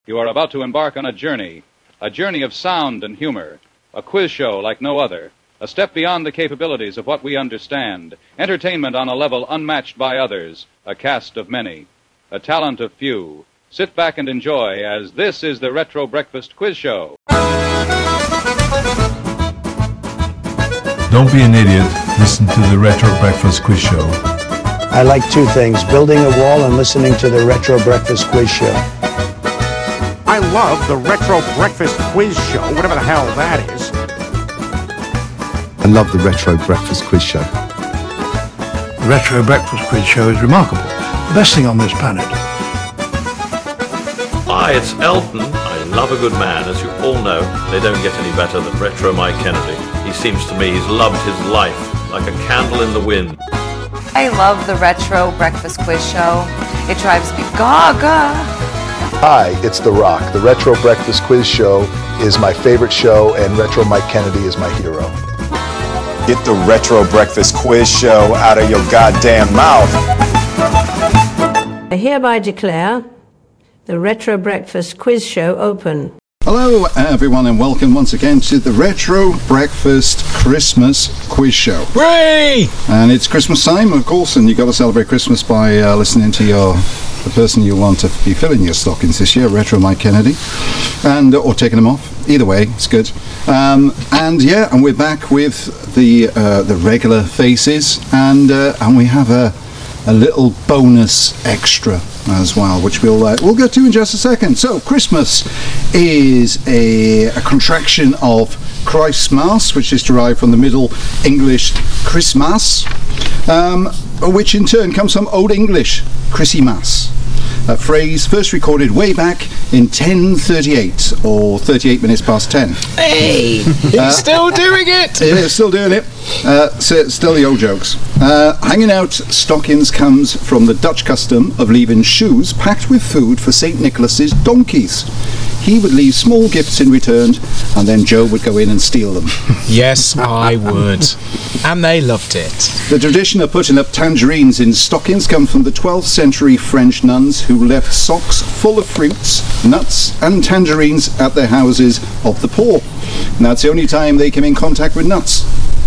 You are about to embark on a journey of sound and humor, a quiz show like no other, a step beyond the capabilities of what we understand, entertainment on a level unmatched by others, a cast of many, a talent of few. Sit back and enjoy, as this is the Retro Breakfast Quiz Show. Don't be an idiot. Listen to the Retro Breakfast Quiz Show. I like two things, building a wall and listening to the Retro Breakfast Quiz Show. I love the Retro Breakfast Quiz Show, whatever the hell that is. I love the Retro Breakfast Quiz Show. The Retro Breakfast Quiz Show is remarkable. The best thing on this planet. Hi, it's Elton. I love a good man. As you all know, they don't get any better than Retro Mike Kennedy. He seems to me he's loved his life like a candle in the wind. I love the Retro Breakfast Quiz Show. It drives me gaga. Hi, it's The Rock. The Retro Breakfast Quiz Show is my favorite show, and Retro Mike Kennedy is my hero. Get the Retro Breakfast Quiz Show out of your goddamn mouth. I hereby declare the Retro Breakfast Quiz Show open. Hello everyone, and welcome once again to the Retro Breakfast Christmas Quiz Show. Hooray! And it's Christmas time, of course, and you've got to celebrate Christmas by listening to the person you want to be filling your stockings this year, Retro Mike Kennedy, or taking them off. Either way, it's good. And we're back with the regular faces, and we have a little bonus extra as well, which we'll get to in just a second. So Christmas is a contraction of Christmas, which is derived from the Middle English Christmas, which in turn comes from Old English Chrissymas, a phrase first recorded way back in 1038, or 38 minutes past 10. Hey, he's still doing it. Yeah, still doing it. Still the old jokes. Hanging out stockings comes from the Dutch custom of leaving shoes packed with food for St. Nicholas's donkeys. He would leave small gifts in return, and then Joe would go in and steal them. Yes, I would. And they loved it. The tradition of putting up tangerines in stockings comes from the 12th century French nuns who left socks full of fruits, nuts, and tangerines at their houses of the poor. And that's the only time they came in contact with nuts.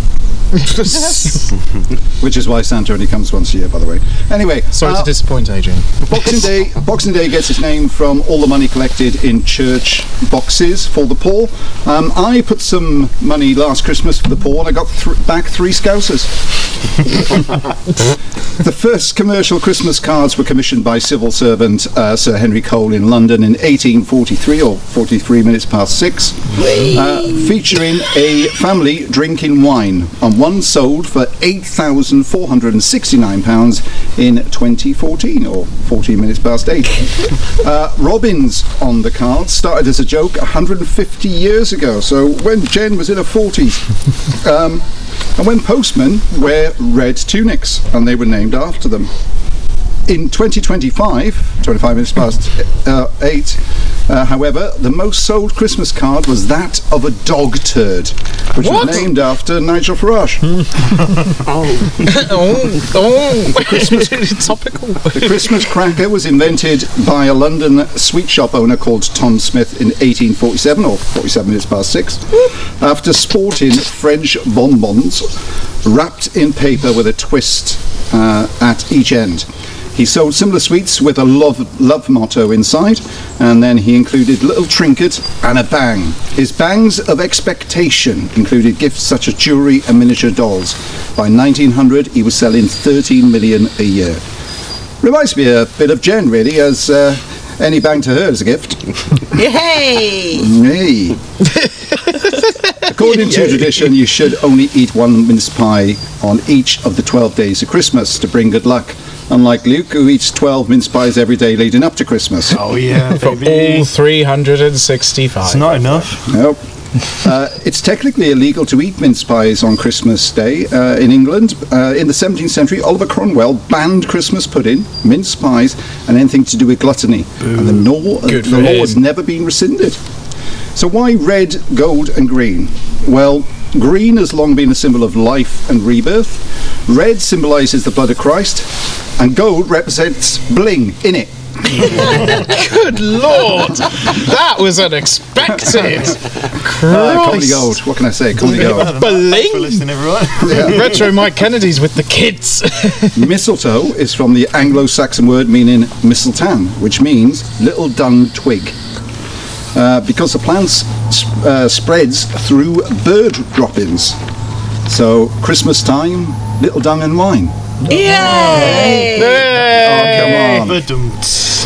Which is why Santa only comes once a year, by the way. Anyway, sorry to disappoint, Adrian. Boxing Day gets its name from all the money collected in church boxes for the poor. I put some money last Christmas for the poor, and I got back 3 Scousers. The first commercial Christmas cards were commissioned by civil servant Sir Henry Cole in London in 1843, or 43 minutes past 6, featuring a family drinking wine, and one sold for £8,469 in 2014, or 14 minutes past 8. Robins on the cards started as a joke 150 years ago, so when Jen was in her 40s. And when postmen wear red tunics, and they were named after them. In 2025, 25 minutes past 8, however, the most sold Christmas card was that of a dog turd, which was named after Nigel Farage. Topical. The Christmas cracker was invented by a London sweet shop owner called Tom Smith in 1847, or 47 minutes past 6, after sporting French bonbons wrapped in paper with a twist at each end. He sold similar sweets with a love motto inside, and then he included little trinket and a bang. His bangs of expectation included gifts such as jewellery and miniature dolls. By 1900, he was selling 13 million a year. Reminds me a bit of Jen, really, as any bang to her is a gift. Yay! Hey. According to tradition, you should only eat 1 mince pie on each of the 12 days of Christmas to bring good luck. Unlike Luke, who eats 12 mince pies every day leading up to Christmas. Oh yeah, for all 365. It's not enough. Nope. It's technically illegal to eat mince pies on Christmas Day in England. In the 17th century, Oliver Cromwell banned Christmas pudding, mince pies, and anything to do with gluttony. And the law has never been rescinded. So why red, gold, and green? Well, green has long been a symbol of life and rebirth. Red symbolises the blood of Christ, and gold represents bling in it. Good Lord! That was unexpected. Comedy gold. What can I say? Comedy gold. Bling! For listening, everyone. Yeah. Retro Mike Kennedy's with the kids. Mistletoe is from the Anglo-Saxon word meaning mistletoe, which means little dung twig. Because the plant spreads through bird droppings. So, Christmas time, little dung and wine. Yay! Oh, come on.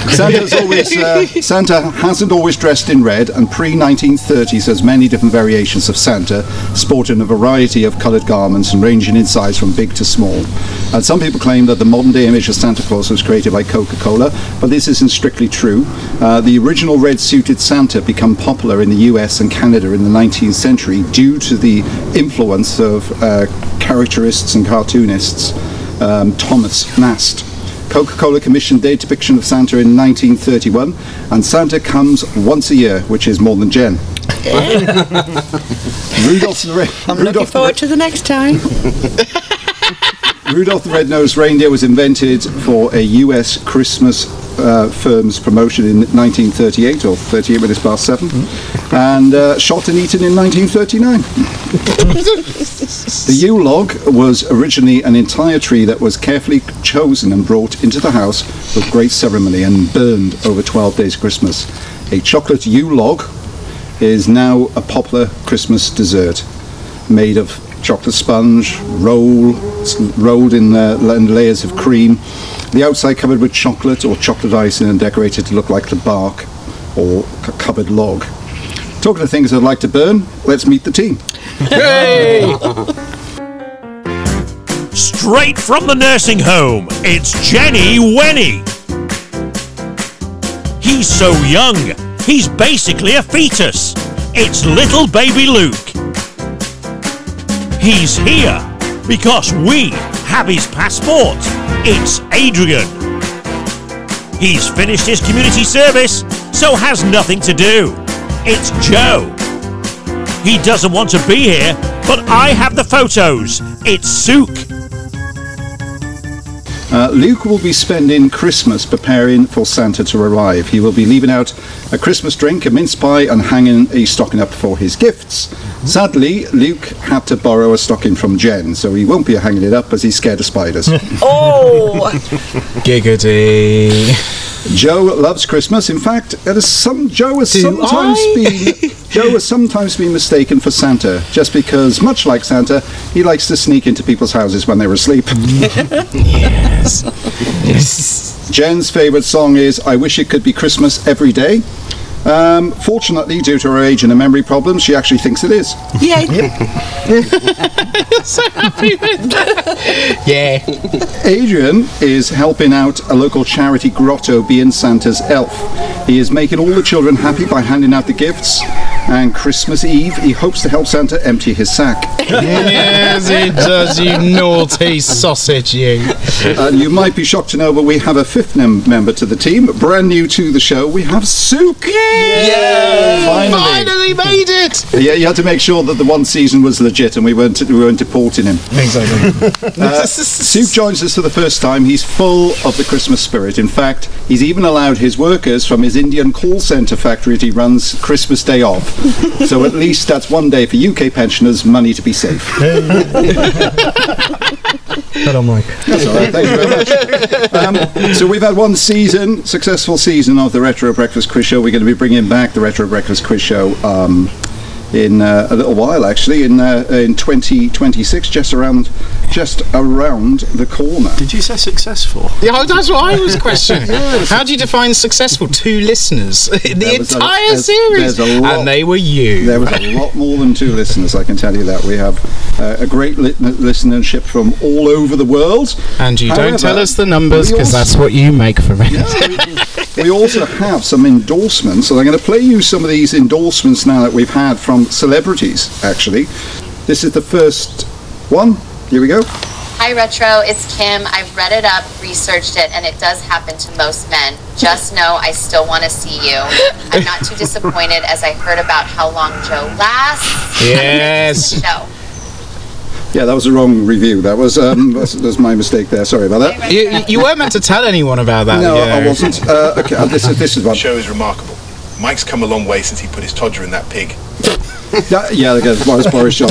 Santa hasn't always dressed in red, and pre-1930s has many different variations of Santa, sporting a variety of coloured garments and ranging in size from big to small. And some people claim that the modern-day image of Santa Claus was created by Coca-Cola, but this isn't strictly true. The original red-suited Santa became popular in the US and Canada in the 19th century due to the influence of caricaturists and cartoonists. Thomas Nast. Coca-Cola commissioned their depiction of Santa in 1931, and Santa comes once a year, which is more than Jen. Rudolph the Red. I'm looking forward to the next time. Rudolph the Red-Nosed Reindeer was invented for a US Christmas firm's promotion in 1938, or 38 minutes past 7, and shot and eaten in 1939. The Yule log was originally an entire tree that was carefully chosen and brought into the house with great ceremony and burned over 12 days of Christmas. A chocolate Yule log is now a popular Christmas dessert made of chocolate sponge, rolled in layers of cream, the outside covered with chocolate or chocolate icing and decorated to look like the bark or covered log. Talking of things I'd like to burn, let's meet the team. Hey! Straight from the nursing home, it's Jenny Wenny. He's so young, he's basically a fetus. It's little baby Luke. He's here because we have his passport. It's Adrian. He's finished his community service, so has nothing to do. It's Joe. He doesn't want to be here, but I have the photos. It's Sook. Luke will be spending Christmas preparing for Santa to arrive. He will be leaving out a Christmas drink, a mince pie, and hanging a stocking up for his gifts. Sadly, Luke had to borrow a stocking from Jen, so he won't be hanging it up as he's scared of spiders. Oh! Giggity. Joe loves Christmas. In fact, Joe has sometimes been mistaken for Santa, just because, much like Santa, he likes to sneak into people's houses when they're asleep. Yes. Jen's favourite song is I Wish It Could Be Christmas Every Day. Fortunately, due to her age and her memory problems, she actually thinks it is. Yeah. You're so happy with that. Yeah. Adrian is helping out a local charity grotto being Santa's elf. He is making all the children happy by handing out the gifts, and Christmas Eve he hopes to help Santa empty his sack. Yes, he does, you naughty sausage, you. And you might be shocked to know, but we have a fifth member to the team, brand new to the show. We have Sook. Yay! Finally made it. Yeah, you had to make sure that the one season was legit, and we weren't deporting him. Exactly. Sook joins us for the first time. He's full of the Christmas spirit. In fact, he's even allowed his workers from his Indian call centre factory that he runs Christmas Day off. So at least that's one day for UK pensioners, money to be safe. Hello, Mike. That's all right, thank you very much. So we've had one successful season of the Retro Breakfast Quiz Show. We're going to be bringing back the Retro Breakfast Quiz Show in a little while, actually, in 2026, just around the corner. Did you say successful? Yeah, that's what I was questioning. How do you define successful? 2 listeners the entire series, and they were you. There was a lot more than 2 listeners, I can tell you that. We have a great listenership from all over the world. And you don't tell us the numbers, because that's what you make for me. We also have some endorsements, so I'm going to play you some of these endorsements now that we've had from celebrities, actually. This is the first one. Here we go. Hi Retro, it's Kim. I've read it up, researched it, and it does happen to most men. Just know I still want to see you. I'm not too disappointed as I heard about how long Joe lasts. Yes. Yeah, that was the wrong review. That was my mistake there. Sorry about that. You weren't meant to tell anyone about that. No, I wasn't. Okay, this is what. The show is remarkable. Mike's come a long way since he put his todger in that pig. That was Boris Johnson.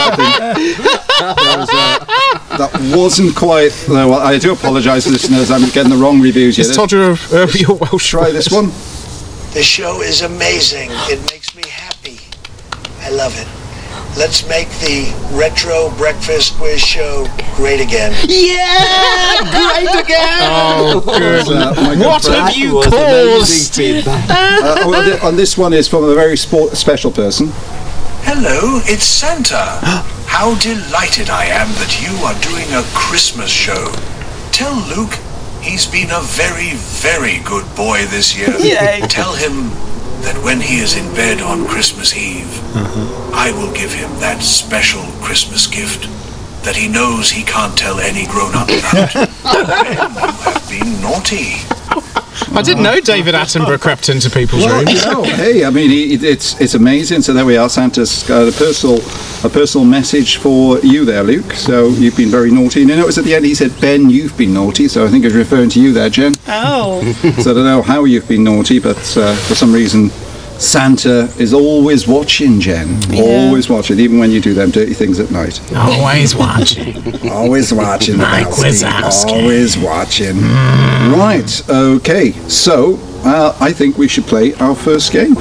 That wasn't quite. No, I do apologise, listeners. I'm getting the wrong reviews here. It's todger of your Welsh. Try this one. The show is amazing. It makes me happy. I love it. Let's make the Retro Breakfast Quiz Show great again. Yeah! Great again! Oh, good. What have you caused? On this one is from a very special person. Hello, it's Santa. How delighted I am that you are doing a Christmas show. Tell Luke he's been a very, very good boy this year. Yay. Tell him that when he is in bed on Christmas Eve, I will give him that special Christmas gift that he knows he can't tell any grown-up about. Ben, you have been naughty. I didn't know David Attenborough crept into people's rooms. No, hey, I mean, it's amazing. So there we are. Santa's got a personal message for you there, Luke. So you've been very naughty. And you notice at the end he said, Ben, you've been naughty. So I think he's referring to you there, Jen. Oh. So I don't know how you've been naughty, but for some reason Santa is always watching, Jen. Yeah. Always watching, even when you do them dirty things at night. Always watching. Always watching. Mike Wazowski. Always watching. Right, okay. So, I think we should play our first game.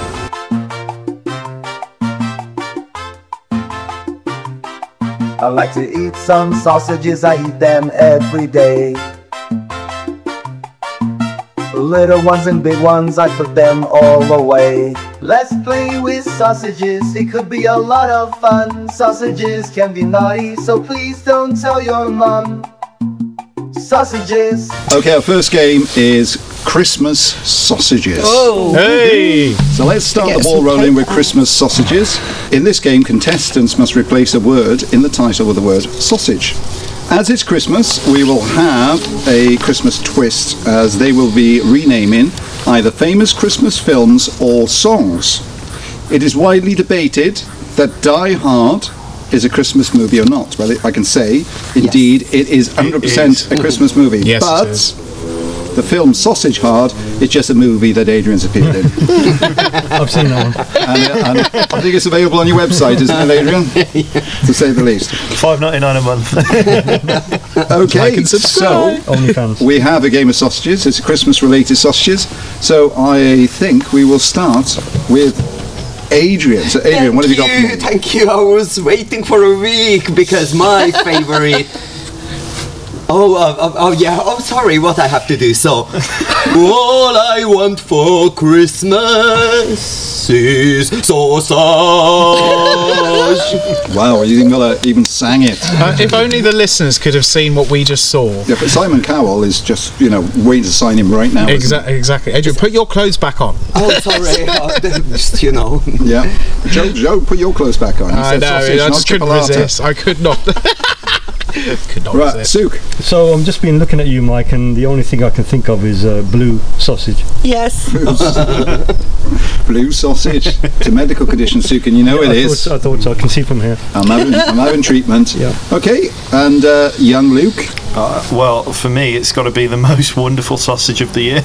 I like to eat some sausages, I eat them every day. Little ones and big ones, I put them all away. Let's play with sausages, it could be a lot of fun. Sausages can be naughty, so please don't tell your mom. Sausages. Okay, our first game is Christmas sausages. Oh. Hey! So let's start the ball rolling with Christmas sausages. In this game, contestants must replace a word in the title with the word sausage. As it's Christmas, we will have a Christmas twist, as they will be renaming either famous Christmas films or songs. It is widely debated that Die Hard is a Christmas movie or not. Well, I can say, indeed, it is 100% a Christmas movie. Yes, but the film Sausage Hard is just a movie that Adrian's appeared in. I've seen that one. And I think it's available on your website, isn't it, Adrian? To say the least. $5.99 a month. Okay, so we have a game of sausages. It's Christmas-related sausages. So I think we will start with Adrian. So Adrian, what have you got for me? Thank you. I was waiting for a week because my favorite. Oh, sorry, what I have to do. So, all I want for Christmas is sausage. Wow, you even sang it. If only the listeners could have seen what we just saw. Yeah, but Simon Cowell is just, waiting to sign him right now. Exactly. Adrian, put your clothes back on. Oh, sorry. Yeah. Joe, put your clothes back on. I know, I just couldn't resist. I could not. Right, Suk. So I'm just been looking at you, Mike, and the only thing I can think of is blue sausage. Yes. Blue sausage. It's a medical condition, Suk, and it is. I thought so. I can see from here. I'm having treatment. Yeah. Okay, and young Luke. Well, for me, it's got to be the most wonderful sausage of the year.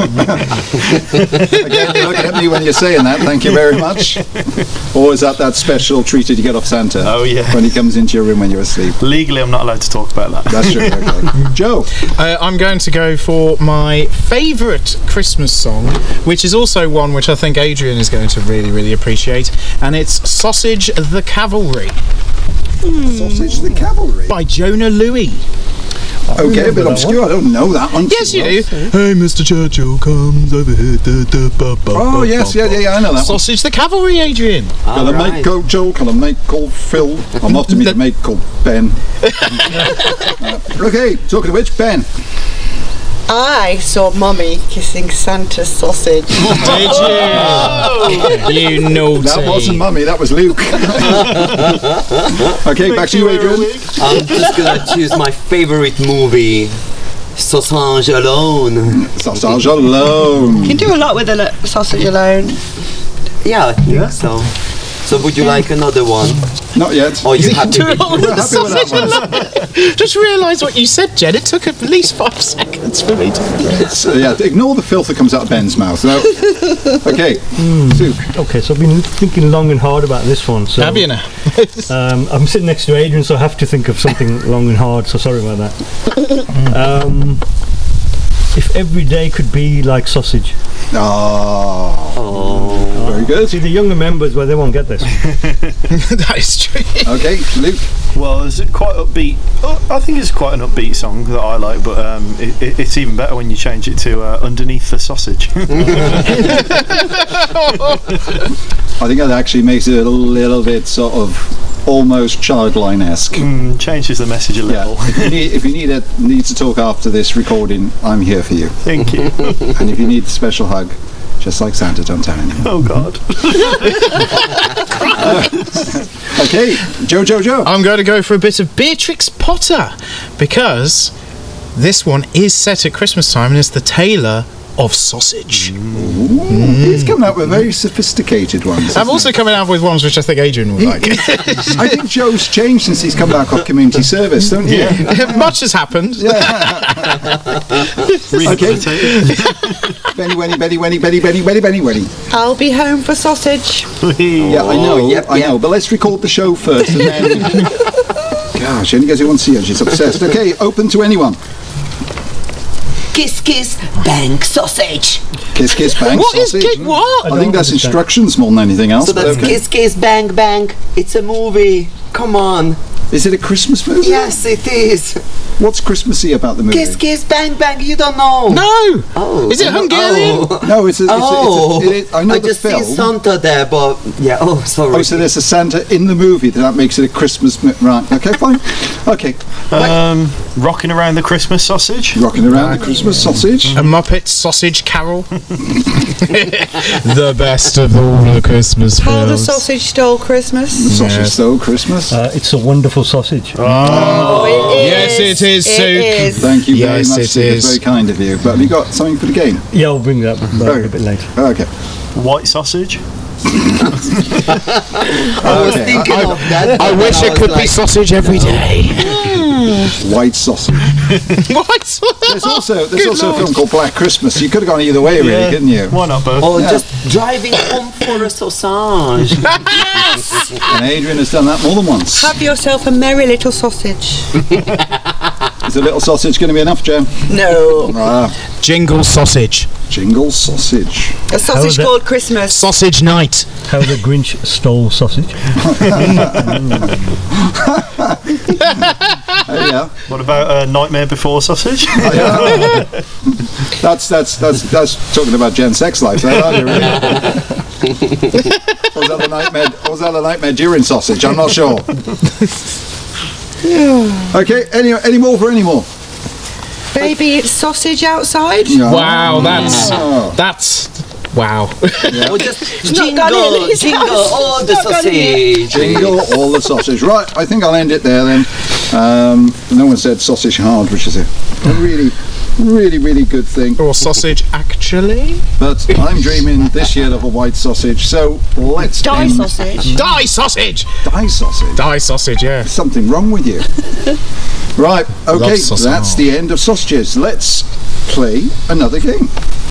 Again, you're looking at me when you're saying that. Thank you very much. Or is that special treat that you get off Santa? Oh, yeah. When he comes into your room when you're asleep. Legally, I'm not allowed to talk about that. That's true. Okay. Joe. I'm going to go for my favourite Christmas song, which is also one which I think Adrian is going to really, really appreciate, and it's Sausage the Cavalry. Sausage the Cavalry? By Jonah Louie. Okay, a bit obscure. I don't know that one. Yes, you do. Hey, Mr. Churchill comes over here. Oh, yes, yeah, I know that Sausage the Cavalry, Adrian. Can a mate called Joe? Can a mate called Phil? I'm off to meet a mate called Ben. Okay, talking of which, Ben. I saw Mummy kissing Santa's sausage. Did you? You naughty. That wasn't Mummy, that was Luke. Okay, back to you, Adrian. I'm just gonna choose my favorite movie, Sausage Alone. Sausage Alone. You can do a lot with a sausage alone. Yeah, I think so. So would you like another one? Not yet. Oh, you have Too to. long with the sausage. I love it. Just realised what you said, Jen. It took at least 5 seconds for me to. So, yeah, ignore the filth that comes out of Ben's mouth. No. Okay, Sue. Okay, so I've been thinking long and hard about this one. So, Have you now? I'm sitting next to Adrian, so I have to think of something long and hard, so sorry about that. If every day could be like sausage. Oh, very good. See, the younger members, well, they won't get this. That is true. Okay, Luke. Well, is it quite upbeat? I think it's quite an upbeat song that I like, but it's even better when you change it to Underneath the Sausage. I think that actually makes it a little bit sort of almost childline-esque. Changes the message a little. If you need to talk after this recording, I'm here for you. Thank you. And if you need a special hug, just like Santa, don't tell anyone. Oh God. Okay, Joe. I'm going to go for a bit of Beatrix Potter because this one is set at Christmas time and it's the Tailor of Sausage. He's coming up with very sophisticated ones. I'm also coming out with ones which I think Adrian would like. I think Joe's changed since he's come back off community service, don't you? Yeah. Much has happened. Okay. Benny Wenny. I'll be home for sausage. Yeah, I know. But let's record the show first, and then. Gosh, any guys who want to see her, she's obsessed. Okay, open to anyone. Kiss, kiss, bang, sausage. Kiss, kiss, bang, sausage. What? I think that's instructions more than anything else. So that's kiss, kiss, bang, bang. It's a movie. Come on. Is it a Christmas movie? Yes, it is. What's Christmassy about the movie? Kiss, kiss, bang, bang. You don't know. No. Oh. Is it Hungarian? No, I know I the just film. see Santa there, but yeah. Oh, sorry. Oh, so there's a Santa in the movie. That makes it a Christmas. Right. Okay, fine. Okay. Rocking Around the Christmas Sausage. Rocking Around the Christmas Sausage. A Muppet Sausage Carol. The best of all the Christmas films. How the Sausage Stole Christmas. The Sausage Stole Christmas. It's a wonderful sausage. Oh, it is. Yes, it is, Sue. Thank you very Yes, much. it Sue. is. That's very kind of you. But have you got something for the game? Yeah, I'll bring that back a bit later. Okay. White sausage. I was thinking of that. I wish it could be sausage every day. White sausage. White sausage. There's also a film called Black Christmas. You could have gone either way, really, couldn't you? Why not both? Or just driving home for a sausage. Yes. And Adrian has done that more than once. Have yourself a merry little sausage. Is a little sausage going to be enough, Jem? No. Jingle sausage. Jingle sausage. A sausage called Christmas. Sausage night. How the Grinch stole sausage. Yeah. What about Nightmare Before Sausage? That's talking about Jen's sex life, there, aren't you, really? Or was that the nightmare during sausage? I'm not sure. Okay, any more for any more? Baby, it's sausage outside. No. Wow, that's wow. Yeah. Or just jingle all the sausage. Jingle all the sausage. Right, I think I'll end it there then. No one said sausage hard, which is a really, really, really good thing. Or sausage actually. But I'm dreaming this year of a white sausage, so let's Die end. sausage. Die sausage. Die sausage. Die sausage, yeah. There's something wrong with you. Right, okay, Love sausage. that's the end of sausages. Let's play another game.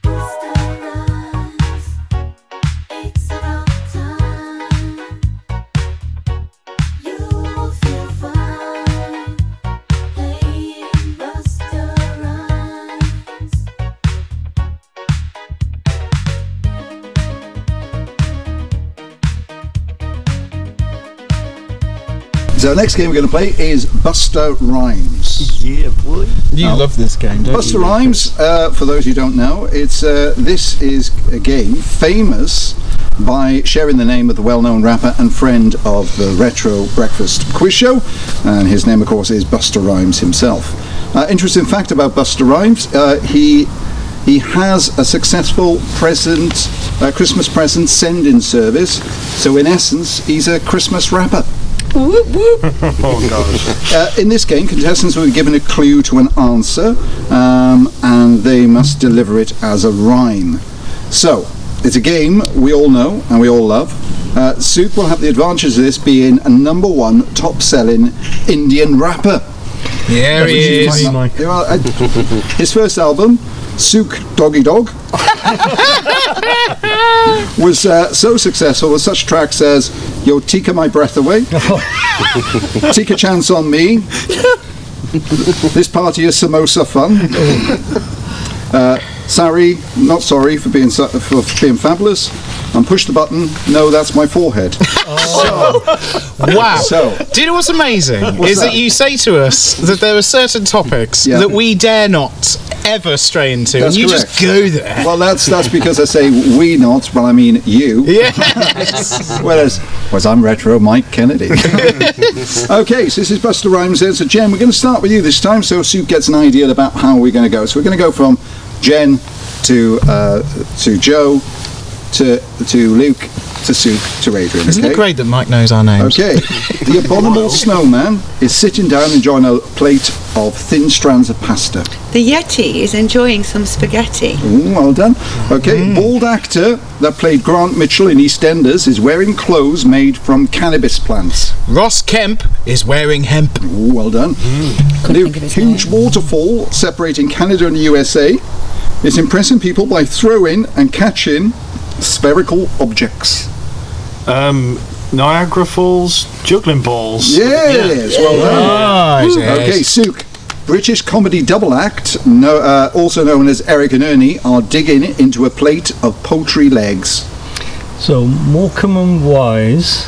So the next game we're going to play is Buster Rhymes. Yeah, boy. You love this game, don't Buster you? Rhymes, for those who don't know, it's this is a game famous by sharing the name of the well-known rapper and friend of the Retro Breakfast Quiz Show, and his name, of course, is Buster Rhymes himself. Interesting fact about Buster Rhymes: he has a successful Christmas present send-in service. So in essence, he's a Christmas rapper. Whoop, whoop. Oh gosh. In this game, contestants will be given a clue to an answer, and they must deliver it as a rhyme. So, it's a game we all know and we all love. Soup will have the advantage of this being a #1 top-selling Indian rapper. Yeah, he is. His first album, Sook Doggy Dog, was so successful with such tracks as Yo Tika My Breath Away, Take a Chance on Me, This Party is Samosa Fun, Sorry, Not Sorry for being fabulous, and Push the Button, No, That's My Forehead. Wow. Do you know what's amazing? That you say to us that there are certain topics that we dare not ever stray into, That's and you correct. just go there. Well, that's because I say we not, but I mean you. Yes. Whereas I'm Retro Mike Kennedy. Okay, so this is Buster Rhymes then. So Jen, we're going to start with you this time, so Sue gets an idea about how we're going to go. So we're going to go from Jen to Joe to Luke to Sue to Adrian. Isn't it great that Mike knows our names? Okay. The abominable snowman is sitting down enjoying a plate of thin strands of pasta. The Yeti is enjoying some spaghetti. Ooh, well done. Okay, bald actor that played Grant Mitchell in EastEnders is wearing clothes made from cannabis plants. Ross Kemp is wearing hemp. Ooh, well done. The huge waterfall separating Canada and the USA is impressing people by throwing and catching spherical objects. Niagara Falls juggling balls. Yes, well done. Okay, Sook. British comedy double act, also known as Eric and Ernie, are digging into a plate of poultry legs. So, Morecambe and Wise.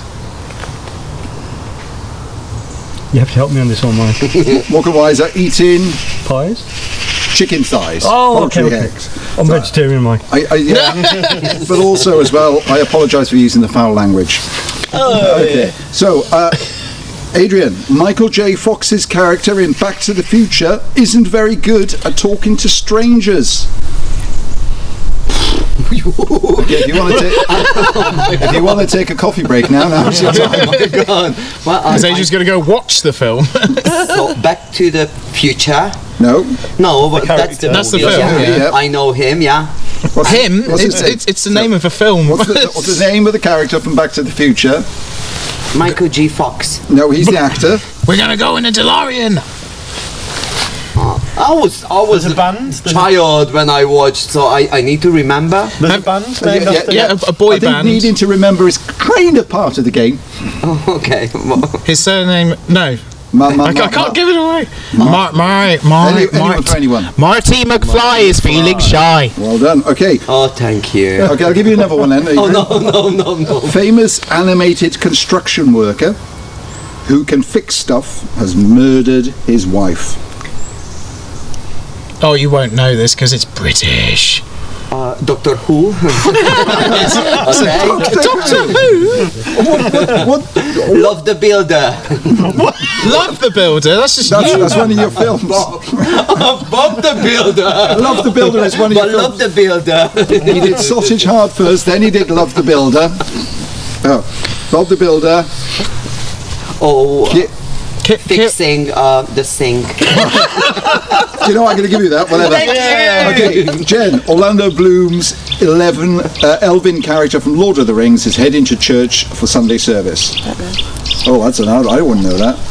You have to help me on this one, Mike. Morecambe and Wise are eating pies? Chicken thighs. Oh, poultry okay. eggs. I'm vegetarian, Mike. But also, as well, I apologise for using the foul language. Okay. So, Adrian, Michael J. Fox's character in Back to the Future isn't very good at talking to strangers. Okay, if you want to take a coffee break now's your time. Oh my god. Well, Because Adrian's going to go watch the film. So, Back to the Future. No, but that's the movie. film. Yeah. I know him. Yeah. What's It's the name of a film. What's the name of the character from Back to the Future? Michael G. Fox. No, he's the actor. We're going to go in a DeLorean. I was a child when I watched, so I need to remember. There's a band named after a boy I think band. needing to remember is kind of part of the game. Oh, okay. His surname, no. I can't give it away. Anyone for anyone. Marty McFly is feeling shy. Well done. Okay. Oh, thank you. Okay, I'll give you another one then. Oh, no. Famous animated construction worker who can fix stuff has murdered his wife. Oh, you won't know this because it's British. Doctor Who. Doctor Who? What? Love the Builder. Love the Builder? That's one of your films. Bob the Builder. Love the Builder is one of your films. Love the Builder. He did Sausage Hard first, then he did Love the Builder. Oh, Bob the Builder. Oh. Fixing the sink. You know, I'm going to give you that. Whatever. Okay, Jen. Orlando Bloom's Elvin character from Lord of the Rings is heading to church for Sunday service. Oh, that's an odd. I wouldn't know that.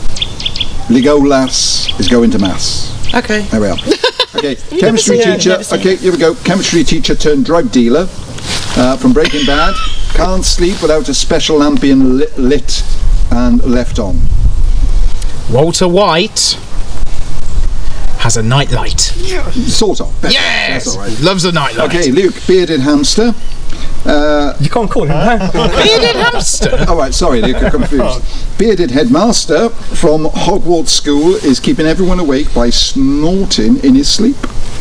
Legolas is going to mass. Okay. There we are. Okay, chemistry teacher. Okay, here we go. Chemistry teacher turned drug dealer from Breaking Bad. Can't sleep without a special lamp being lit and left on. Walter White has a nightlight. Sort of. Yes! That's all right. Loves a nightlight. Okay, Luke, bearded hamster. You can't call him that. Bearded hamster? Oh, right, sorry, Luke, I'm confused. Bearded headmaster from Hogwarts School is keeping everyone awake by snorting in his sleep.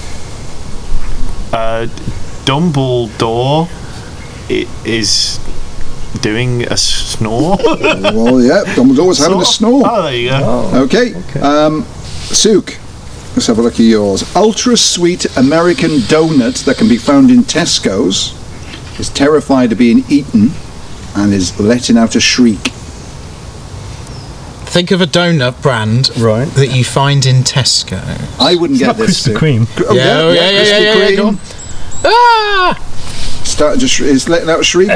Dumbledore is doing a snore. Well, yeah, Dumbledore's having a snore. Oh, there you go. Okay. Sook, let's have a look at yours. Ultra sweet American donut that can be found in Tesco's is terrified of being eaten and is letting out a shriek. Think of a donut brand that you find in Tesco. I wouldn't get this. Krispy Kreme. Yeah, yeah. Go on. Ah! Started to is letting out a shriek.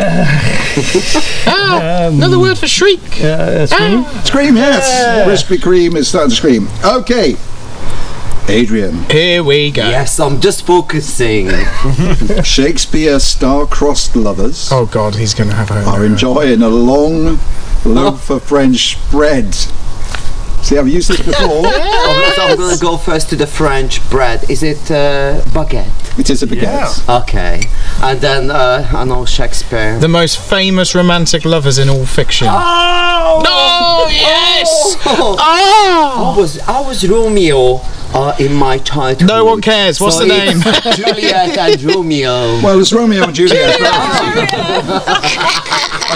Another word for shriek. Scream. Scream, yes. Krispy Kreme is starting to scream. Okay. Adrian. Here we go. Yes, I'm just focusing. Shakespeare star-crossed lovers. Oh God, he's going to have a... Are enjoying a long loaf of French bread. See, I've used this before. I'm going to go first to the French bread. Is it baguette? It is a baguette. Okay. And then I know Shakespeare. The most famous romantic lovers in all fiction. Oh! No! Yes! I was Romeo in my childhood. No one cares. What's the name? Juliet and Romeo. Well, it's Romeo and Juliet. I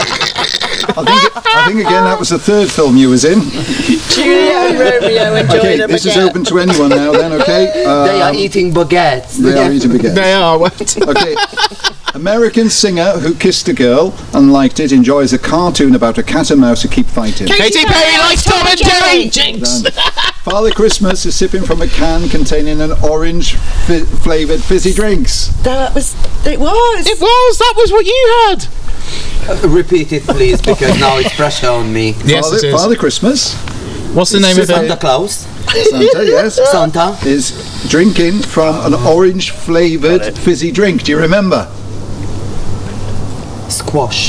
think again that was the third film you was in. Juliet and Romeo enjoying Okay, a this is baguette. open to anyone now. Then, okay. They are eating baguettes. They are eating baguettes. They are. What? Okay. American singer who kissed a girl and liked it enjoys a cartoon about a cat and mouse who keep fighting. Katy Perry likes Tom and Jerry. Jinx. Father Christmas is sipping from a can containing an orange flavoured fizzy drinks. It was. That was what you had. Repeat it, please, because now it's pressure on me. Yes, it is. Father Christmas. What's the name of Santa it? Claus. Santa, yes. Santa is drinking from an orange flavoured fizzy drink. Do you remember? Squash.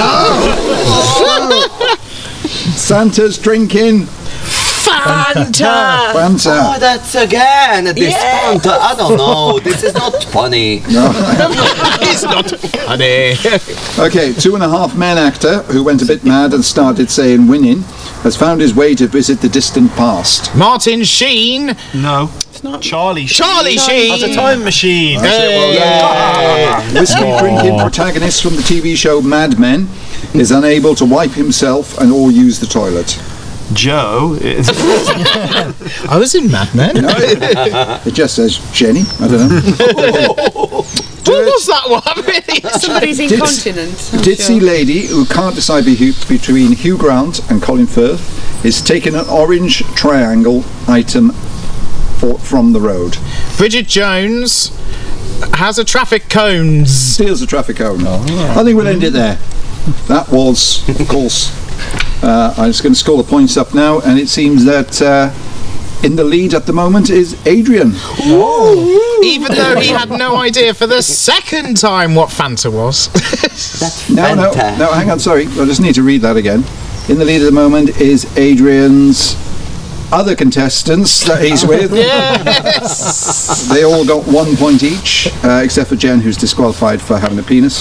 Santa's drinking Fanta. Oh, that's again this Fanta. I don't know. This is not funny. No. It's not funny. Okay, 2.5 Men actor who went a bit mad and started saying winning has found his way to visit the distant past. Martin Sheen. No, it's not Charlie. Charlie Sheen. That's a time machine. Whiskey drinking protagonist from the TV show Mad Men is unable to wipe himself and or use the toilet. Joe is. I was in Mad Men. No, it just says Jenny. I don't know. What was that one? Really? Somebody's incontinent. Ditzy lady who can't decide between Hugh Grant and Colin Firth is taking an orange triangle item from the road. Bridget Jones has a traffic cone. Steals a traffic cone. I think we'll end it there. That was, of course. I'm just going to score the points up now, and it seems that in the lead at the moment is Adrian. Even though he had no idea for the second time what Fanta was. No, hang on, sorry. I just need to read that again. In the lead at the moment is Adrian's other contestants that he's with. Yes. They all got 1 point each, except for Jen, who's disqualified for having a penis.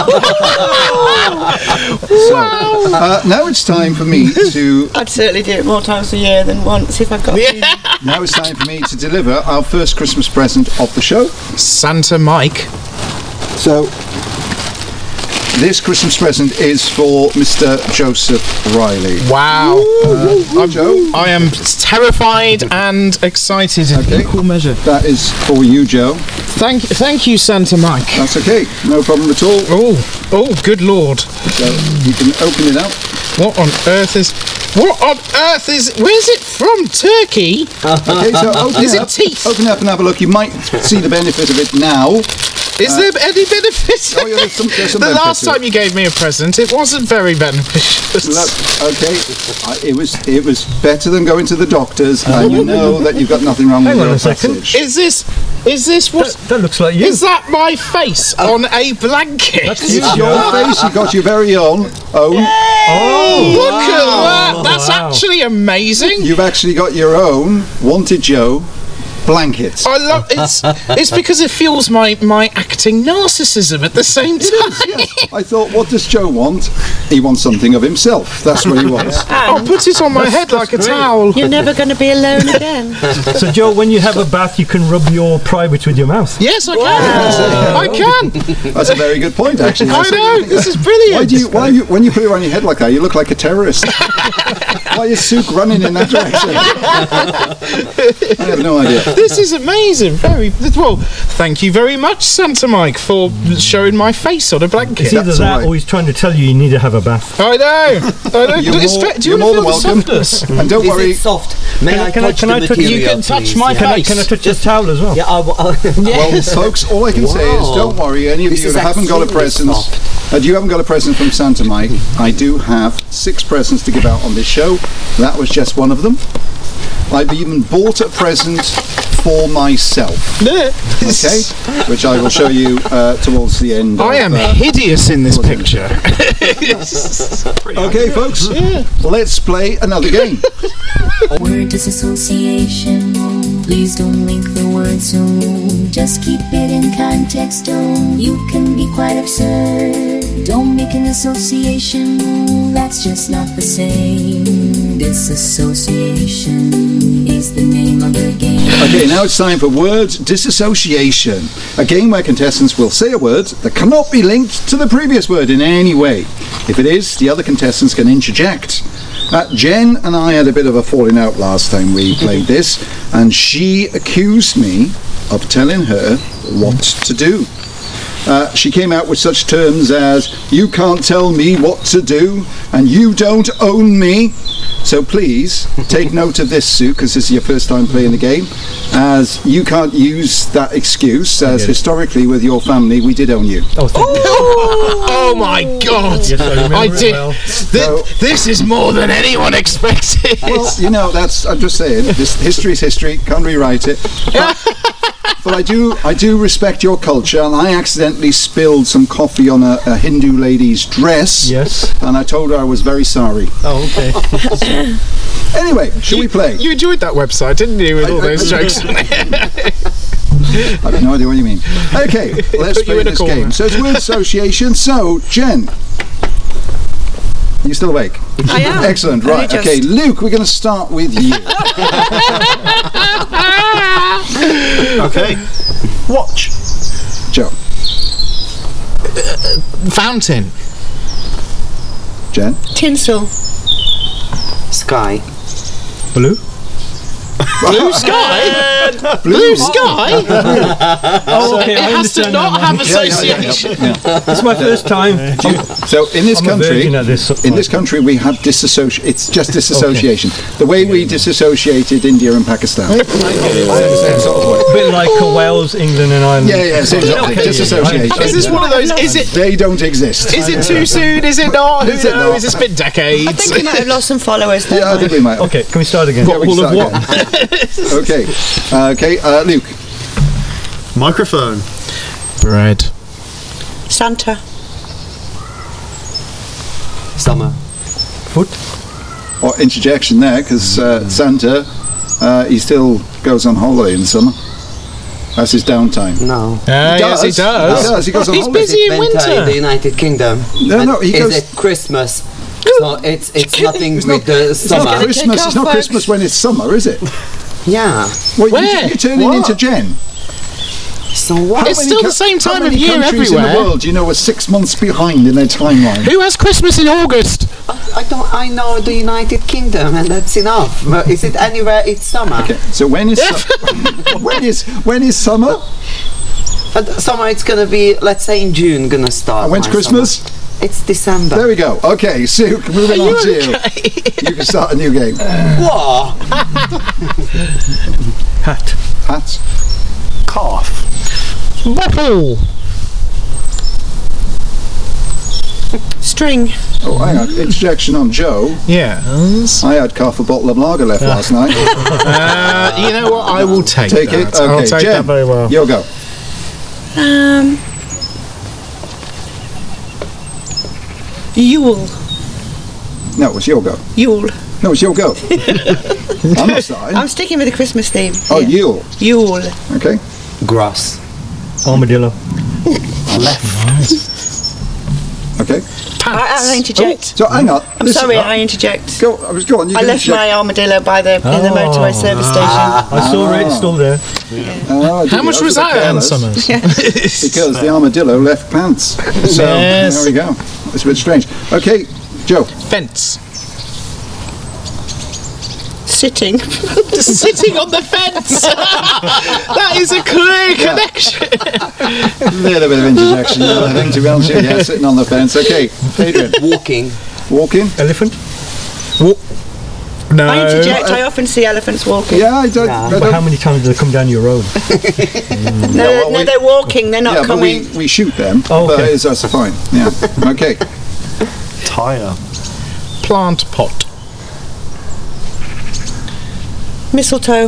Now it's time for me to... I'd certainly do it more times a year than once if I've got Now it's time for me to deliver our first Christmas present of the show. Santa Mike. So, this Christmas present is for Mr. Joseph Riley. Wow. Joe? I am terrified and excited in equal measure. That is for you, Joe. Thank you, Santa Mike. That's okay. No problem at all. Oh, good Lord. So, you can open it up. What on earth is... Where's it from? Turkey? Okay, so open Is it it up. teeth? Open it up and have a look. You might see the benefit of it now. Is there any benefit? Oh, yeah, there's some The benefit last to it. time you gave me a present, it wasn't very beneficial. Okay, it was better than going to the doctors, and you know that you've got nothing wrong with Hang on your a second. passage. Is this what? That looks like you. Is that my face on a blanket? It's your face. You got your very own. Look at that! That's actually amazing. You've actually got your own Wanted Joe blanket. I love it's because it fuels my acting narcissism at the same time. I thought, what does Joe want? He wants something of himself. That's what he wants. I'll put it on my head like a towel. You're never going to be alone again. So, Joe, when you have a bath, you can rub your privates with your mouth. Yes, I can. I can. That's a very good point, actually. I know. This is brilliant. When you put it on your head like that, you look like a terrorist. Why is Sook running in that direction? I have no idea. This is amazing. Very well. Thank you very much, Santa Mike, for showing my face on a blanket. It's either that or he's trying to tell you need to have a bath. I know. Do you want to feel the softness? And don't worry. Is it soft? May I touch the material, You can touch my face. Can I touch your towel as well? Yeah, Well, folks, all I can say is don't worry. Any of you that haven't got a present, you haven't got a present from Santa Mike, I do have 6 presents to give out on this show. That was just one of them. I've even bought a present for myself. Okay, which I will show you towards the end. I am hideous in this picture. Okay, folks, let's play another game. Word disassociation. Please don't link the word so. Just keep it in context. You can be quite absurd. Don't make an association. That's just not the same. Disassociation is the name of the game. Okay, now it's time for word disassociation. A game where contestants will say a word that cannot be linked to the previous word in any way. If it is, the other contestants can interject. Jen and I had a bit of a falling out last time we played this, and she accused me of telling her what to do. She came out with such terms as, you can't tell me what to do, and you don't own me. So please, take note of this, Sue, because this is your first time playing the game, as you can't use that excuse, as historically with your family, we did own you. Oh my God! Yes, I did. Well. This is more than anyone expected. Well, I'm just saying, this history is history, can't rewrite it. But I do respect your culture, and I accidentally spilled some coffee on a Hindu lady's dress. Yes. And I told her I was very sorry. Oh, okay. Anyway, should we play? You enjoyed that website, didn't you, with all those jokes? I have no idea what you mean. Okay, let's play this game. So it's word association. So, Jen, you still awake? I am. Excellent. Right. Okay, Luke, we're going to start with you. Okay. Watch. Joe. Fountain. Jen. Tinsel. Sky. Blue. Blue sky? Blue sky? Oh, okay. It has to not have association. Yeah. It's my first time. So in this I'm a country, virgin at this in this country, we have disassociation. It's just disassociation. The way we disassociated India and Pakistan. A bit like Wales, England, and Ireland. Yeah, exactly. Disassociation. Is this one of those? Is it? They don't exist. Is it too soon? Is it not? Is it not? It's been decades. I think we might have lost some followers there. Yeah, I think we might. Okay, can we start again? Yeah, we can start again. Okay. Luke. Microphone. Bread. Santa. Summer. Foot. Or interjection there, because Santa, he still goes on holiday in the summer. That's his downtime. No. Yes, he does. He does. He goes on He's holiday. busy in In winter. the United Kingdom. No, he goes. Is it Christmas? So it's nothing It's with not, the it's not summer. Christmas. It's not Christmas when it's summer, is it? Yeah. Well, Where? you're turning into Jen. So what? It's still the same time how of many year countries in everywhere. the world, are 6 months behind in their timeline? Who has Christmas in August? I know the United Kingdom, and that's enough. But is it anywhere? It's summer. Okay, so when is when is summer? Summer, it's gonna be, let's say, in June. Gonna start. And when's my Christmas? Summer. It's December. There we go. Okay, Sue, moving on to you. You can start a new game. What? Hat. Hat. Calf. Bottle. String. Oh, hang on. Interjection on Joe. Yes. I had half a bottle of lager left last night. You know what? I will take Take that. it. Okay, I'll take Jen, that very well. you'll go. Yule. No, it's your go. Yule. No, it's your go. I'm not starting. I'm sticking with the Christmas theme. Oh, Yule. Yule. Okay. Grass. Armadillo. Okay. I'll interject. So hang on. I'm sorry, I interject. Go on. You I left my armadillo in the motorway service station. I saw it, it's still there. How much was that, Anne Summers? Because the armadillo left pants. So Yes. there we go. It's a bit strange. Okay, Joe. Fence. Sitting. Just sitting on the fence. That is a clear connection. A little bit of interjection there, I think, to be honest with you. Yeah, sitting on the fence. Okay, Adrian. Walking. Walking? Elephant? No. I interject. I often see elephants walking. Yeah, I don't. But how many times do they come down your road? No, they're walking. They're not yeah, coming. but we shoot them. Oh, okay. But that's fine. Yeah. Okay. Tyre. Plant pot. Mistletoe.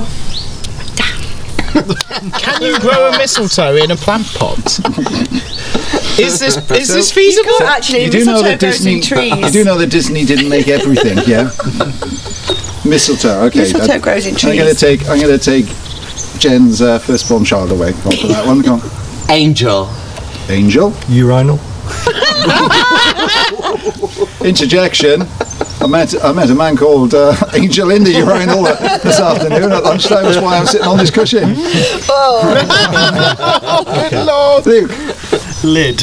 Can you grow a mistletoe in a plant pot? Is this feasible? You can't actually. You do know Mistletoe that goes in trees. You do know that Disney didn't make everything, yeah? Mistletoe. Okay. Mistletoe grows in trees. I'm going to take Jen's firstborn child away. Go on for that one. Go on. Angel. Angel. Urinal. Interjection. I met a man called Angel in the urinal this afternoon at lunchtime. That's why I'm sitting on this cushion. Oh, Lord. Luke. Lid.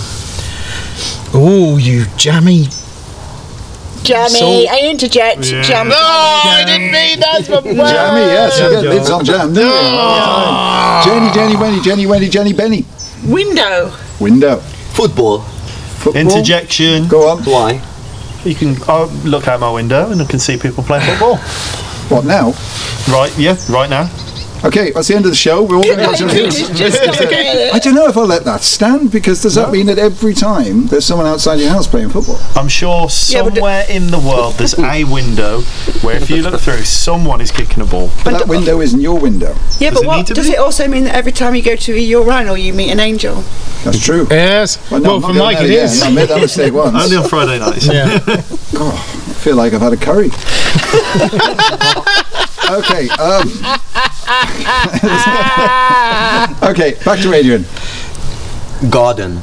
Ooh, you jammy. Jammy. I interject. Yeah. Jammy. No, I didn't mean that's my word. Jammy, yes, you get lids on jam, don't you? Jenny, Benny. Window. Window. Football. Interjection. Go on. Why? You can look out my window and I can see people play football. What now? Right, yeah, right now. Okay, that's the end of the show. We're all going to go to the I don't know if I'll let that stand, because does that mean that every time there's someone outside your house playing football? I'm sure somewhere in the world there's a window where if you look through, someone is kicking a ball. But that window isn't your window. Yeah, but what does it also mean that every time you go to a urinal you meet an angel? That's true. Yes. Well, for Mike it is. I made that mistake once. Only on Friday nights. Yeah. God, I feel like I've had a curry. Okay. Okay, back to Adrian. Garden.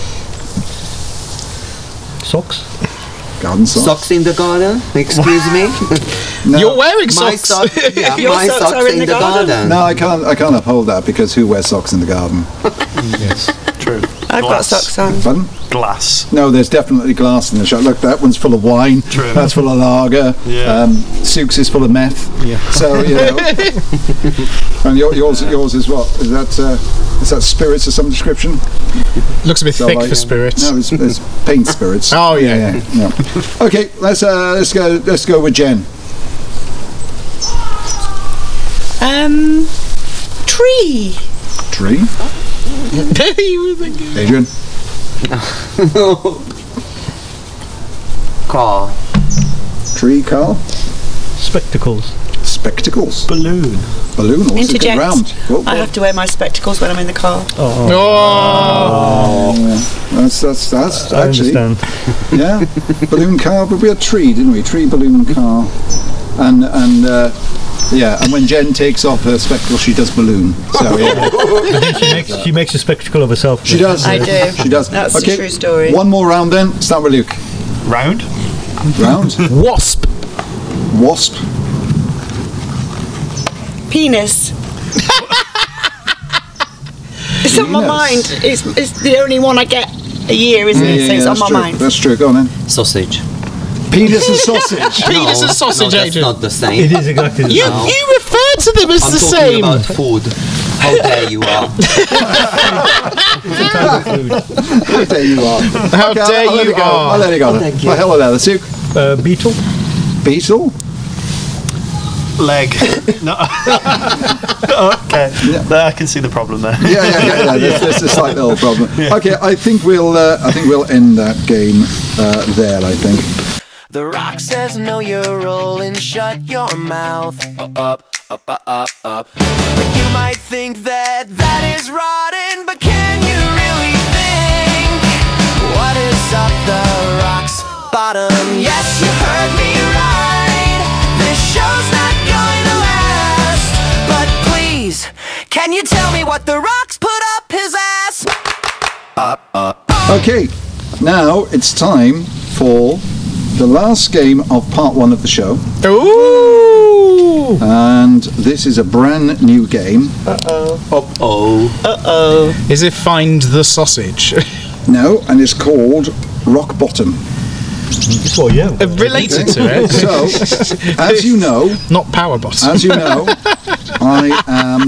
Socks. Garden socks. Socks in the garden? Excuse me? No. You're wearing My socks. socks, yeah, Your my socks socks are in the garden. No, I can't uphold that, because who wears socks in the garden? Yes, true. I've got socks on. Pardon? Glass. No, there's definitely glass in the shop. Look, that one's full of wine. True. That's full of lager. Yeah. Sukes is full of meth. Yeah. So, you know. And yours is what? Is that spirits of some description? Looks a bit thick for spirits. No, it's paint spirits. Oh yeah. Yeah. Okay, let's go with Jen. Tree. Tree. Adrian. Car. Tree, car. Spectacles. Spectacles. Balloon. Balloon. Also good Interject. round. I have to wear my spectacles when I'm in the car. Oh. That's I actually. understand. Yeah. Balloon car, but we had tree, didn't we? Tree, balloon car, and yeah. And when Jen takes off her spectacles, she does balloon. So yeah. she makes a spectacle of herself. She does. I do. She does. That's okay. a true story. One more round then. Start with Luke. Round. Round. Wasp. Wasp. Penis. It's on my mind. It's the only one I get a year, isn't it? So it's on my mind. That's true. Go on then. Sausage. Penis and sausage. Penis and sausage, that's Adrian. not the same. It is exactly the same. You refer to them as I'm the talking same. about food. How dare you are. How dare you are. How dare you are. I'll let it go. Oh, thank you. What the hell are that? Suk? Beetle. Beetle? Leg. No. Okay. There, I can see the problem there. Yeah. There's a slight little problem. Yeah. Okay, I think we'll end that game there. I think. The Rock says no, you're rolling. Shut your mouth. Up. But you might think that is rotten, but can you really think what is up the Rock's bottom? Yes, you heard me right. This show's not going to last. But please, can you tell me what the Rock's put up his ass? Okay, now it's time for the last game of part 1 of the show. Ooh! And this is a brand new game. Is it Find the Sausage? No, and it's called Rock Bottom. Well, yeah. Related to it. So, as you know, not power bottom. As you know, I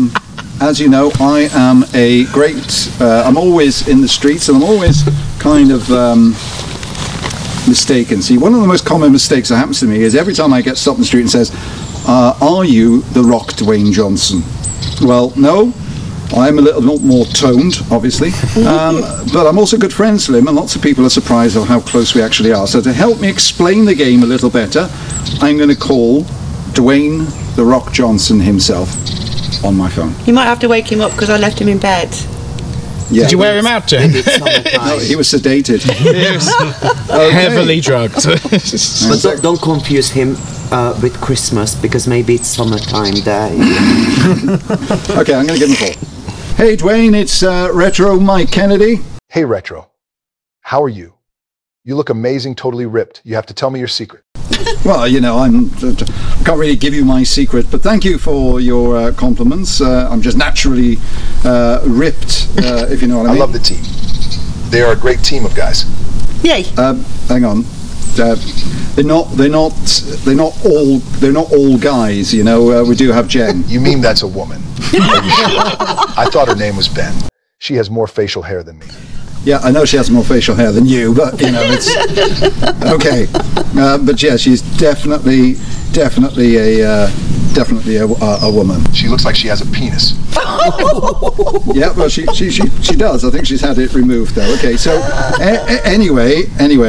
am a great. I'm always in the streets, and I'm always kind of mistaken. See, one of the most common mistakes that happens to me is every time I get stopped in the street and says, "Are you the Rock Dwayne Johnson?" Well, no. I'm a little more toned, obviously, but I'm also good friends with him, and lots of people are surprised at how close we actually are. So to help me explain the game a little better, I'm going to call Dwayne The Rock Johnson himself on my phone. You might have to wake him up because I left him in bed. Yeah. Did you wear him out, Jen? No, he was sedated. Heavily drugged. But don't confuse him with Christmas, because maybe it's summertime there. Okay, I'm going to give him a call. Hey Dwayne, it's Retro Mike Kennedy. Hey Retro, how are you? You look amazing, totally ripped. You have to tell me your secret. Well, you know, I can't really give you my secret, but thank you for your compliments. I'm just naturally ripped, if you know what I mean. I love the team. They are a great team of guys. Yay. Hang on. They're not all guys, you know. We do have Jen. You mean that's a woman? I thought her name was Ben. She has more facial hair than me. Yeah, I know she has more facial hair than you, but you know it's okay. But yeah, she's definitely a woman. She looks like she has a penis. Yeah, well, she does. I think she's had it removed though. Okay, so anyway,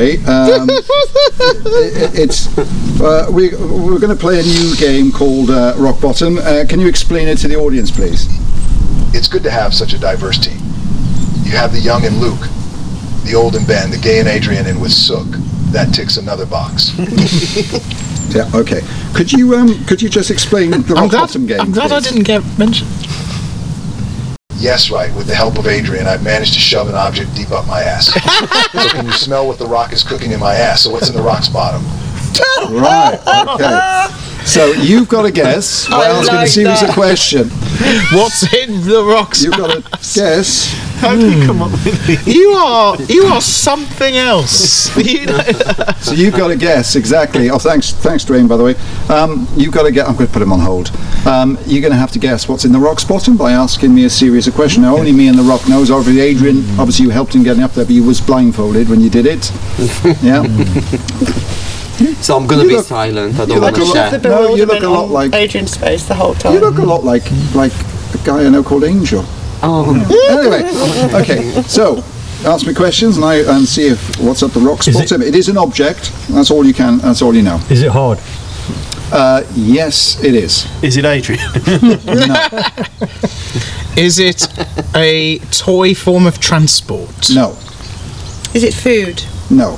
we're going to play a new game called Rock Bottom. Can you explain it to the audience, please? It's good to have such a diverse team. You have the young and Luke, the old and Ben, the gay and Adrian, and with Sook. That ticks another box. Yeah. Okay. Could you just explain the Rock Bottom game? I'm glad please? I didn't get mentioned. Yes, right. With the help of Adrian, I've managed to shove an object deep up my ass. So can you smell what the rock is cooking in my ass? So what's in the rock's bottom? Right. Okay. So you've got to guess. We're asking a series of questions. What's in the rocks? You've got to guess. How did you come up with these? You are something else. You know? So you've got to guess exactly. Oh, thanks, Dwayne. By the way, you've got to get. I'm going to put him on hold. You're going to have to guess what's in the rock's bottom by asking me a series of questions. Now, only me and the Rock knows. Obviously, Adrian. Obviously, you helped him getting up there, but you was blindfolded when you did it. Yeah. So I'm going to be silent. I don't want to share. No, you look a lot like Adrian's face the whole time. You look a lot like a guy I know called Angel. Oh. Anyway, okay. So, ask me questions and see if what's at the rock's bottom. It is an object. That's all you can. That's all you know. Is it hard? Yes, it is. Is it Adrian? No. Is it a toy form of transport? No. Is it food? No.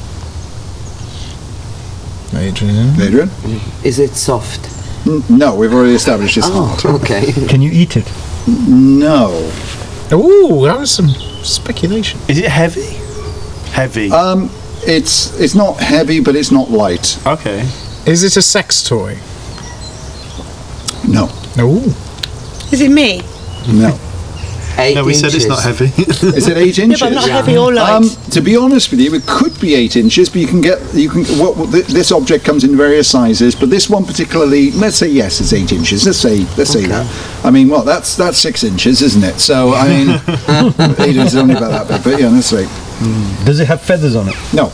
Adrian? Is it soft? No, we've already established it's not. Okay. Can you eat it? No. Ooh, that was some speculation. Is it heavy? Heavy. It's not heavy, but it's not light. Okay. Is it a sex toy? No. Ooh. Is it me? No. 8 no, we inches. Said it's not heavy. Is it 8 inches? Yeah, but not heavy or light. To be honest with you, it could be 8 inches, but this object comes in various sizes, but this one particularly, let's say yes, it's 8 inches. Let's say that. I mean, well, that's 6 inches, isn't it? So I mean, 8 inches is only about that big, but yeah, that's right. Does it have feathers on it? No.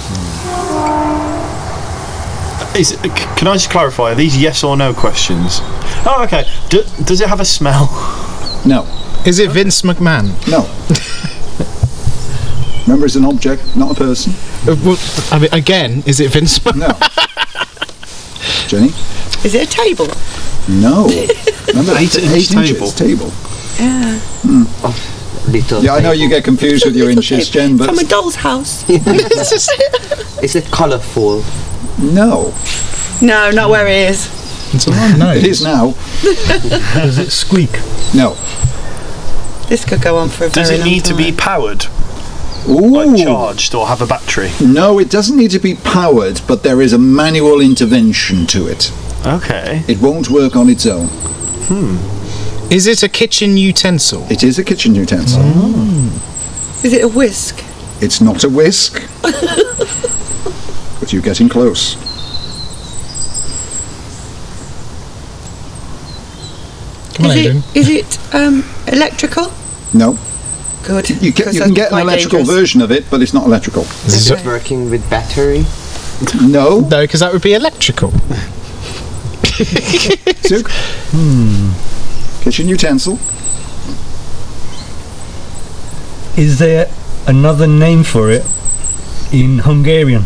Can I just clarify? Are these yes or no questions? Oh, okay. Does it have a smell? No. Is it Vince McMahon? No. Remember, it's an object, not a person. Well, I mean, again, is it Vince McMahon? No. Jenny? Is it a table? No. Remember, 8 inches table. Yeah. Yeah, I know you get confused with your inches, Jen, but... From a doll's house. Is it colourful? No. No, not where it is. It's a long nose. It is now. Does it squeak? No. This could go on for a very long time. Does it need to be powered? Ooh. Like charged or have a battery? No, it doesn't need to be powered, but there is a manual intervention to it. Okay. It won't work on its own. Is it a kitchen utensil? It is a kitchen utensil. Is it a whisk? It's not a whisk. but you're getting close. Come on, Adrian. Is it electrical? No. Good. You can get an electrical version of it, but it's not electrical. Is it working with battery? No. No, because that would be electrical. Suk? Kitchen utensil. Is there another name for it in Hungarian?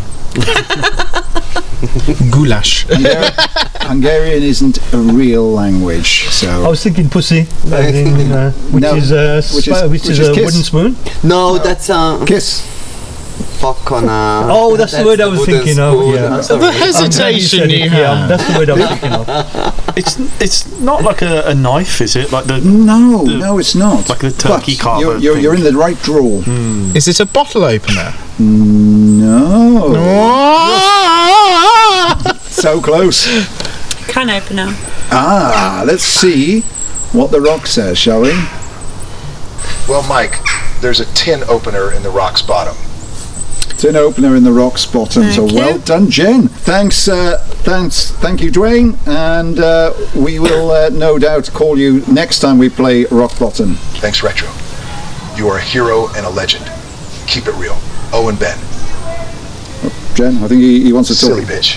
Goulash. Hungarian isn't a real language, so. I was thinking pussy, which is a wooden spoon. No, that's kiss. Fuck on a. Oh, that's the word I was thinking of. Yeah. The hesitation you have. That's the word I was thinking of. It's not like a knife, is it? Like the no, it's not. Like the turkey carver. You're in the right drawer. Is it a bottle opener? No. So close. Can opener. Let's see what the rock says, shall we? Well, Mike, there's a tin opener in the rock's bottom. Tin opener in the rock's bottom. Thank you. Well done, Jen. Thank you, Dwayne, and we will no doubt call you next time we play Rock Bottom. Thanks, Retro. You are a hero and a legend. Keep it real. Owen Ben. Jen, I think he wants to talk. Silly bitch.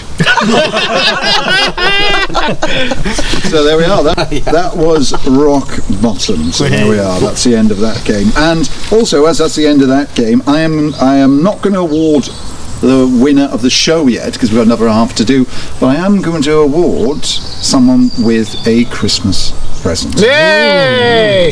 So there we are. That was Rock Bottom. So there we are. That's the end of that game. And also, as that's the end of that game, I am not going to award the winner of the show yet because we've got another half to do. But I am going to award someone with a Christmas present. Yay!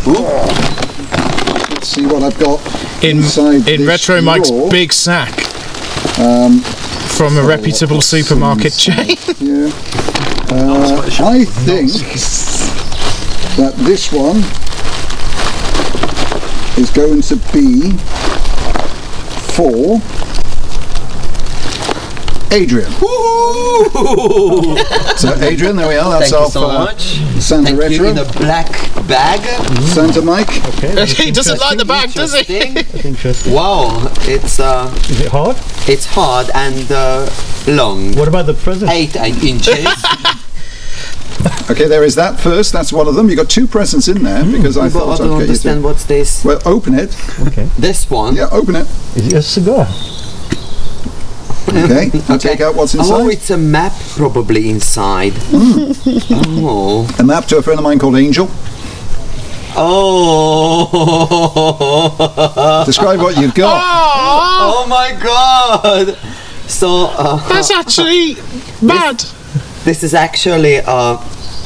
Let's see what I've got in Retro Mike's big sack. From a reputable supermarket chain. Yeah. I think that this one is going to be for Adrian. So Adrian, there we are. That's Thank you so much. Santa Thank Retro. you in a black bag. Santa Mike. Okay. He doesn't like the bag, does he? Interesting. Wow, it's Is it hard? it's hard and long. What about the present? 8 inches. Okay, there is that first. That's one of them. You got two presents in there because I thought I don't I'd get you understand to. what's this. Well, open it. Okay. This one. Yeah, open it. Is it a cigar? Okay, I'll take out what's inside. Oh, it's a map probably inside. Oh. A map to a friend of mine called Angel. Oh. Describe what you've got. Oh my god. So that's actually bad. This is actually I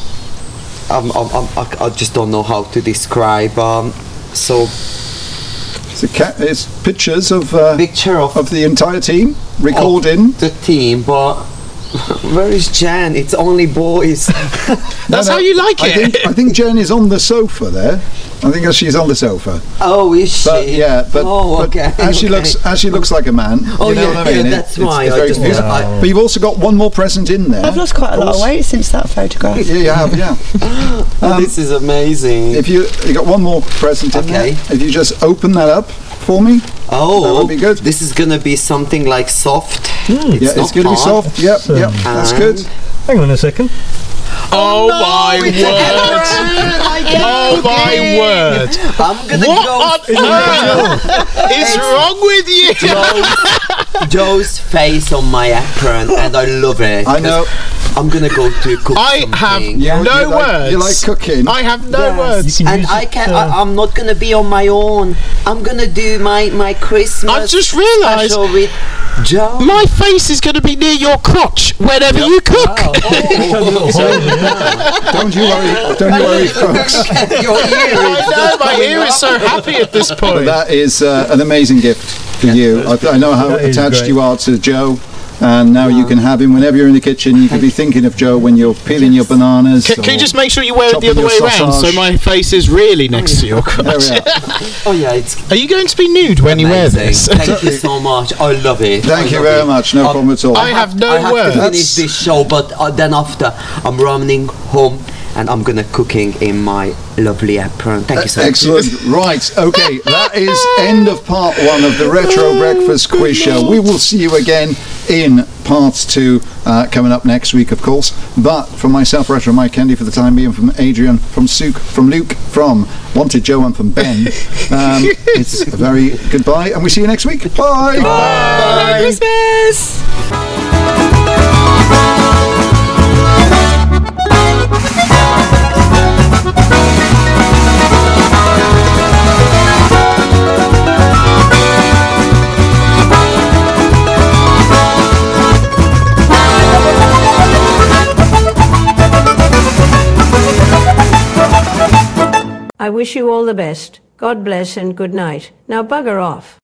just don't know how to describe. So it's pictures of picture of the entire team recording the team, but where is Jan? It's only boys. That's how you like it. I think Jen is on the sofa there. I think she's on the sofa. Oh, is she? But, yeah, but, okay, as she looks like a man. Oh, you know what I mean? That's why. It's very confusing. But you've also got one more present in there. I've lost quite a lot of weight since that photograph. Yeah, you have. Yeah. This is amazing. If you got one more present in there, if you just open that up for me. Oh, that would be good. This is gonna be something like soft. It's going to be soft. Yep, that's good. Hang on a second. Oh my word! Oh my word! I'm gonna what on earth is wrong with you? Joe's face on my apron, and I love it. I know. I'm gonna go to cook I something. have no words. You like cooking? I have no words. And I'm not gonna be on my own. I'm gonna do my Christmas. I've just realised special with Joe. My face is going to be near your crotch whenever you cook. Don't you worry, folks. Your ear I know, my ear is so happy at this point. But that is an amazing gift for you. I know how attached you are to Joe. And now you can have him whenever you're in the kitchen. You can be thinking of Joe when you're peeling your bananas. Can you just make sure you wear it the other way around so my face is really next to your crotch? Oh yeah, it's. Are you going to be nude when you wear this? Thank you so much. I love it. Thank you very much. No problem at all. I have no I have words. to finish this show, but then after I'm running home and I'm gonna cooking in my lovely apron. Thank you so much. Excellent. Right, okay, that is end of part 1 of the Retro Breakfast Quiz Show. We will see you again in parts 2 coming up next week, of course. But from myself, Retro Mike Kennedy, for the time being, from Adrian, from Suk, from Luke, from Wanted Joe, and from Ben, it's a very goodbye, and we see you next week. Bye. Bye. Merry Christmas. I wish you all the best. God bless and good night. Now bugger off.